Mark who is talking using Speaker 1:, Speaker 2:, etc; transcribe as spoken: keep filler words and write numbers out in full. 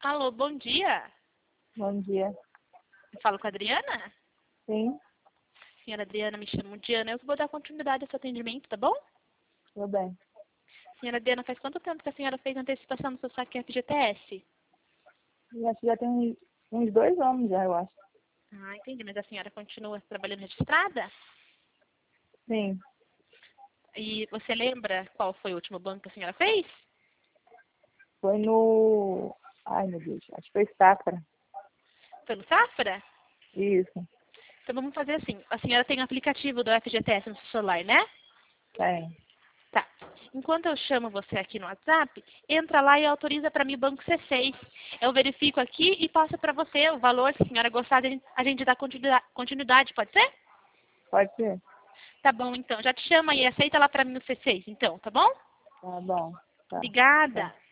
Speaker 1: Alô, bom dia.
Speaker 2: Bom dia.
Speaker 1: Eu falo com a Adriana?
Speaker 2: Sim,
Speaker 1: Senhora Adriana, me chamo Diana. Eu que vou dar continuidade ao seu atendimento, tá bom?
Speaker 2: tudo bem.
Speaker 1: Senhora Adriana, faz quanto tempo que a senhora fez a antecipação do seu saque F G T S?
Speaker 2: Eu acho que já tem uns, uns dois anos já, eu acho.
Speaker 1: Ah, entendi. Mas a senhora continua trabalhando registrada?
Speaker 2: Sim,
Speaker 1: E você lembra qual foi o último banco que a senhora fez?
Speaker 2: foi no... Ai, meu Deus, acho que foi Safra.
Speaker 1: Foi no Safra?
Speaker 2: Isso,
Speaker 1: Então vamos fazer assim. A senhora tem o aplicativo do F G T S no seu celular, né?
Speaker 2: tem.
Speaker 1: Tá. Enquanto eu chamo você aqui no WhatsApp, entra lá e autoriza para mim o banco C seis. Eu verifico aqui e passo para você o valor. Se a senhora gostar, a gente a gente dá continuida- continuidade, pode ser?
Speaker 2: Pode ser?
Speaker 1: Tá bom, então. Já te chama aí, aceita lá para mim o C seis, então, tá bom?
Speaker 2: Tá bom. Tá. Tá.
Speaker 1: Obrigada.